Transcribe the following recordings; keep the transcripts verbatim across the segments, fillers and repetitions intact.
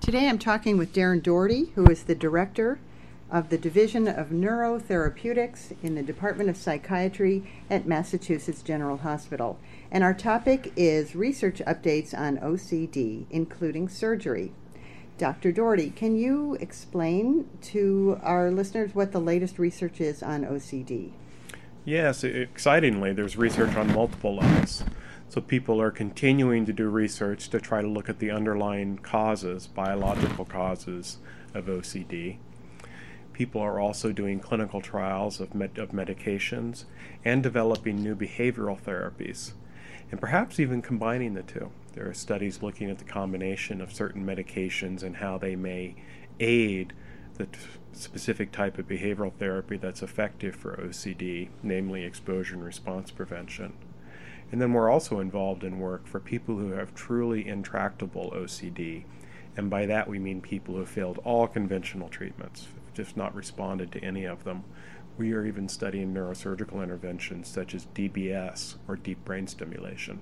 Today I'm talking with Darren Doherty, who is the Director of the Division of Neurotherapeutics in the Department of Psychiatry at Massachusetts General Hospital. And our topic is research updates on O C D, including surgery. Doctor Doherty, can you explain to our listeners what the latest research is on O C D? Yes, excitingly, there's research on multiple levels. So people are continuing to do research to try to look at the underlying causes, biological causes of O C D. People are also doing clinical trials of, med- of medications and developing new behavioral therapies, and perhaps even combining the two. There are studies looking at the combination of certain medications and how they may aid the t- specific type of behavioral therapy that's effective for O C D, namely exposure and response prevention. And then we're also involved in work for people who have truly intractable O C D, and by that we mean people who have failed all conventional treatments, just not responded to any of them. We are even studying neurosurgical interventions such as D B S, or deep brain stimulation.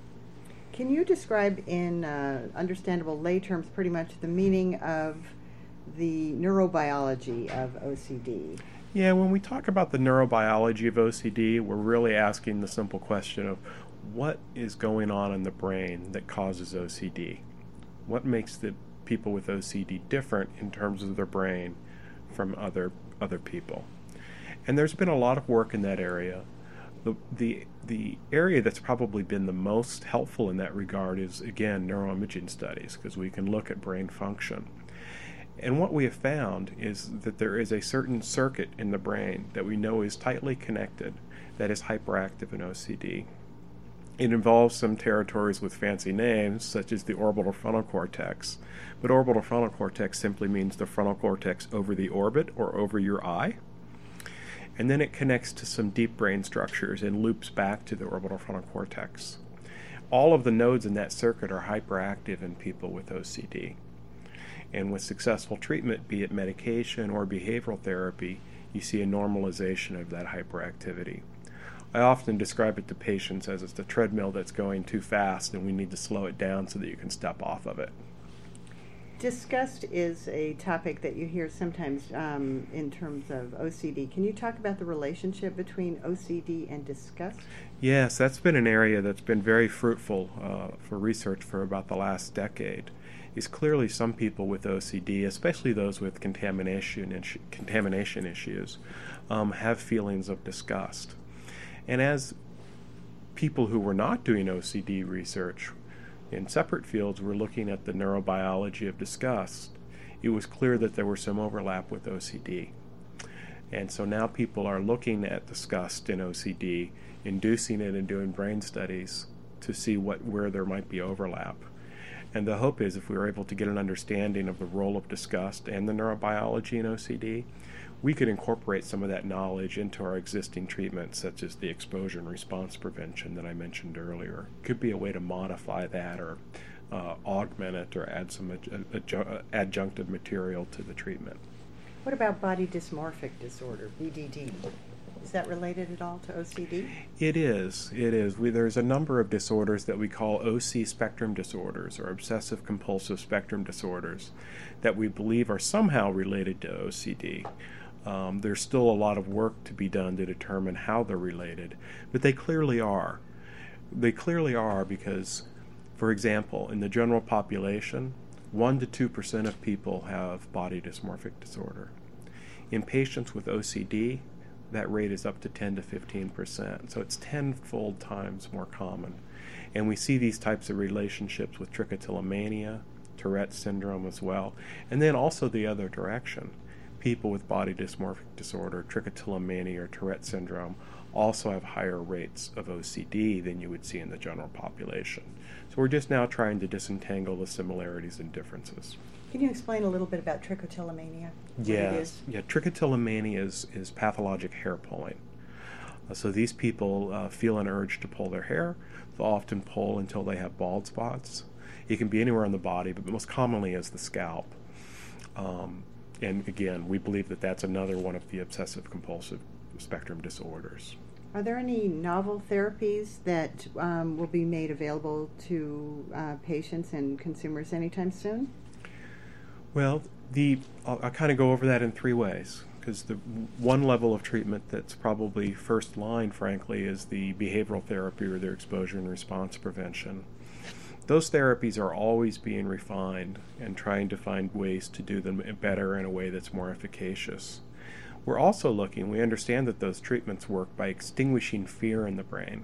Can you describe in uh, understandable lay terms pretty much the meaning of the neurobiology of O C D? Yeah, when we talk about the neurobiology of O C D, we're really asking the simple question of what is going on in the brain that causes O C D? What makes the people with O C D different in terms of their brain from other other people? And there's been a lot of work in that area. The, the, the area that's probably been the most helpful in that regard is, again, neuroimaging studies, because we can look at brain function. And what we have found is that there is a certain circuit in the brain that we know is tightly connected that is hyperactive in O C D. It involves some territories with fancy names, such as the orbital frontal cortex. But orbital frontal cortex simply means the frontal cortex over the orbit or over your eye. And then it connects to some deep brain structures and loops back to the orbital frontal cortex. All of the nodes in that circuit are hyperactive in people with O C D. And with successful treatment, be it medication or behavioral therapy, you see a normalization of that hyperactivity. I often describe it to patients as it's a treadmill that's going too fast and we need to slow it down so that you can step off of it. Disgust is a topic that you hear sometimes um, in terms of O C D. Can you talk about the relationship between O C D and disgust? Yes, that's been an area that's been very fruitful uh, for research for about the last decade. Is clearly some people with O C D, especially those with contamination issu- contamination issues, um, have feelings of disgust. And as people who were not doing O C D research in separate fields were looking at the neurobiology of disgust, it was clear that there was some overlap with O C D. And so now people are looking at disgust in O C D, inducing it and doing brain studies to see what where there might be overlap. And the hope is if we were able to get an understanding of the role of disgust and the neurobiology in O C D, we could incorporate some of that knowledge into our existing treatments, such as the exposure and response prevention that I mentioned earlier. Could be a way to modify that or uh, augment it or add some adju- adju- adjunctive material to the treatment. What about body dysmorphic disorder, B D D? Is that related at all to O C D? It is. It is. We, there's a number of disorders that we call O C spectrum disorders or obsessive compulsive spectrum disorders that we believe are somehow related to O C D. Um, there's still a lot of work to be done to determine how they're related, but they clearly are. They clearly are because, for example, in the general population, one to two percent of people have body dysmorphic disorder. In patients with O C D, that rate is up to ten to fifteen percent. So it's tenfold times more common. And we see these types of relationships with trichotillomania, Tourette syndrome as well, and then also the other direction. People with body dysmorphic disorder, trichotillomania, or Tourette syndrome also have higher rates of O C D than you would see in the general population. So we're just now trying to disentangle the similarities and differences. Can you explain a little bit about trichotillomania? What Yes. it is? Yeah, trichotillomania is, is pathologic hair pulling. Uh, so these people uh, feel an urge to pull their hair. They'll often pull until they have bald spots. It can be anywhere on the body, but most commonly is the scalp. Um, and again, we believe that that's another one of the obsessive compulsive spectrum disorders. Are there any novel therapies that um, will be made available to uh, patients and consumers anytime soon? Well, the I'll, I'll kind of go over that in three ways, because the one level of treatment that's probably first line, frankly, is the behavioral therapy or their exposure and response prevention. Those therapies are always being refined and trying to find ways to do them better in a way that's more efficacious. We're also looking, we understand that those treatments work by extinguishing fear in the brain.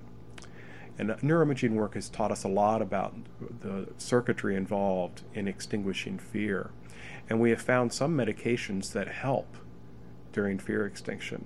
And neuroimaging work has taught us a lot about the circuitry involved in extinguishing fear. And we have found some medications that help during fear extinction.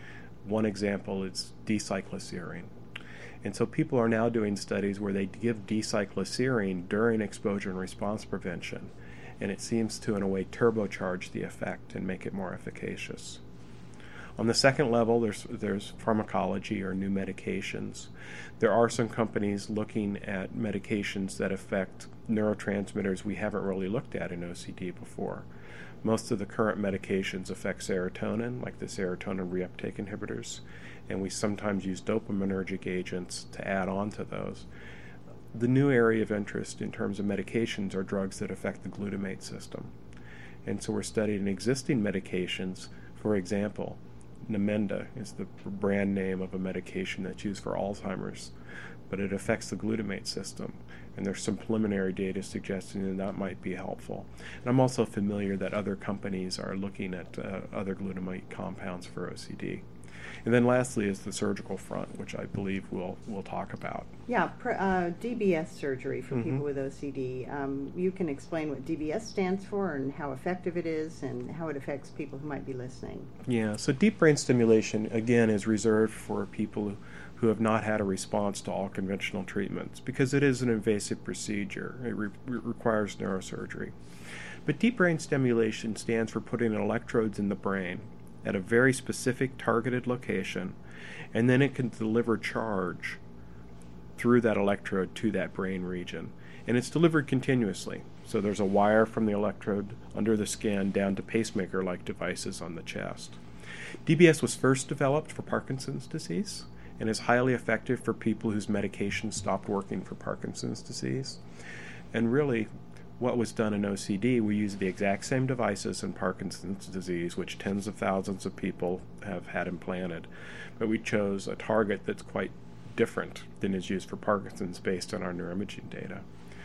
One example is D-cycloserine. And so people are now doing studies where they give D-cycloserine during exposure and response prevention. And it seems to, in a way, turbocharge the effect and make it more efficacious. On the second level, there's, there's pharmacology or new medications. There are some companies looking at medications that affect neurotransmitters we haven't really looked at in O C D before. Most of the current medications affect serotonin, like the serotonin reuptake inhibitors, and we sometimes use dopaminergic agents to add on to those. The new area of interest in terms of medications are drugs that affect the glutamate system. And so we're studying existing medications. For example, Namenda is the brand name of a medication that's used for Alzheimer's, but it affects the glutamate system, and there's some preliminary data suggesting that that might be helpful. And I'm also familiar that other companies are looking at uh, other glutamate compounds for O C D. And then lastly is the surgical front, which I believe we'll, we'll talk about. Yeah, pr- uh, D B S surgery for Mm-hmm. people with O C D. Um, you can explain what D B S stands for and how effective it is and how it affects people who might be listening. Yeah, so deep brain stimulation, again, is reserved for people who, who have not had a response to all conventional treatments because it is an invasive procedure. It re- requires neurosurgery. But deep brain stimulation stands for putting electrodes in the brain at a very specific targeted location, and then it can deliver charge through that electrode to that brain region. And it's delivered continuously. So there's a wire from the electrode under the skin down to pacemaker-like devices on the chest. D B S was first developed for Parkinson's disease and is highly effective for people whose medication stopped working for Parkinson's disease. And really, what was done in O C D, we use the exact same devices in Parkinson's disease, which tens of thousands of people have had implanted. But we chose a target that's quite different than is used for Parkinson's based on our neuroimaging data.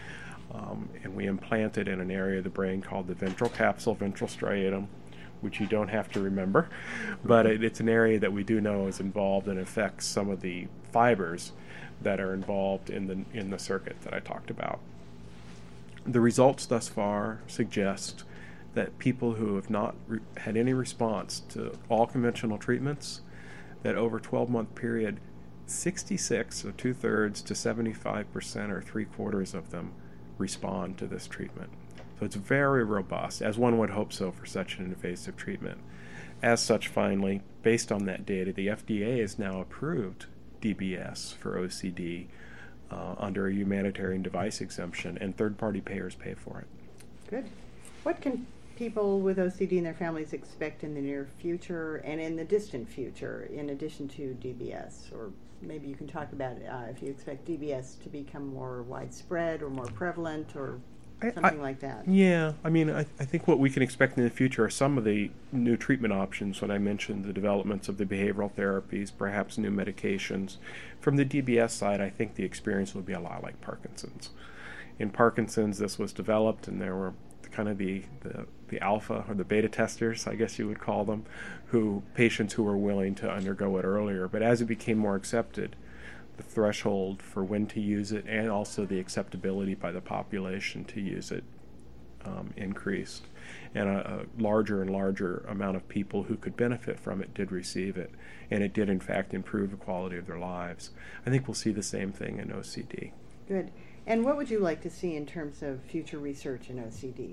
Um, and we implanted in an area of the brain called the ventral capsule, ventral striatum, which you don't have to remember. But it, it's an area that we do know is involved and affects some of the fibers that are involved in the in the circuit that I talked about. The results thus far suggest that people who have not re- had any response to all conventional treatments, that over a twelve-month period, sixty-six, so two-thirds to seventy-five percent or three-quarters of them respond to this treatment. So it's very robust, as one would hope so for such an invasive treatment. As such, finally, based on that data, the F D A has now approved D B S for O C D Uh, under a humanitarian device exemption, and third-party payers pay for it. Good. What can people with O C D and their families expect in the near future and in the distant future, in addition to D B S? Or maybe you can talk about uh, if you expect D B S to become more widespread or more prevalent or something I, like that. Yeah, I mean, I, I think what we can expect in the future are some of the new treatment options when I mentioned the developments of the behavioral therapies, perhaps new medications. From the D B S side, I think the experience will be a lot like Parkinson's. In Parkinson's, this was developed, and there were kind of the, the, the alpha or the beta testers, I guess you would call them, who patients who were willing to undergo it earlier. But as it became more accepted, the threshold for when to use it and also the acceptability by the population to use it um, increased. And a, a larger and larger amount of people who could benefit from it did receive it. And it did, in fact, improve the quality of their lives. I think we'll see the same thing in O C D. Good. And what would you like to see in terms of future research in O C D?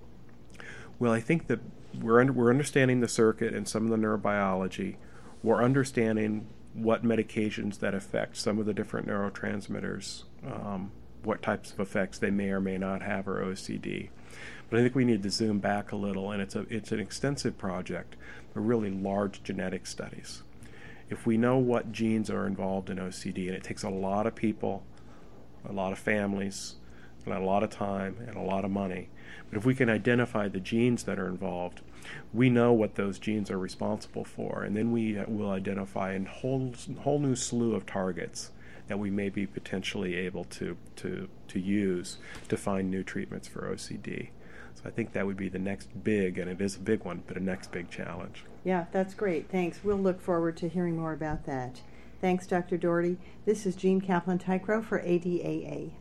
Well, I think that we're, under, we're understanding the circuit and some of the neurobiology. We're understanding what medications that affect some of the different neurotransmitters, um, what types of effects they may or may not have, or O C D. But I think we need to zoom back a little, and it's a it's an extensive project, but really large genetic studies. If we know what genes are involved in O C D, and it takes a lot of people, a lot of families, and a lot of time and a lot of money. But if we can identify the genes that are involved, we know what those genes are responsible for, and then we will identify a whole, whole new slew of targets that we may be potentially able to, to, to use to find new treatments for O C D. So I think that would be the next big, and it is a big one, but a next big challenge. Yeah, that's great. Thanks. We'll look forward to hearing more about that. Thanks, Doctor Doherty. This is Jean Kaplan-Tykrow for A D A A.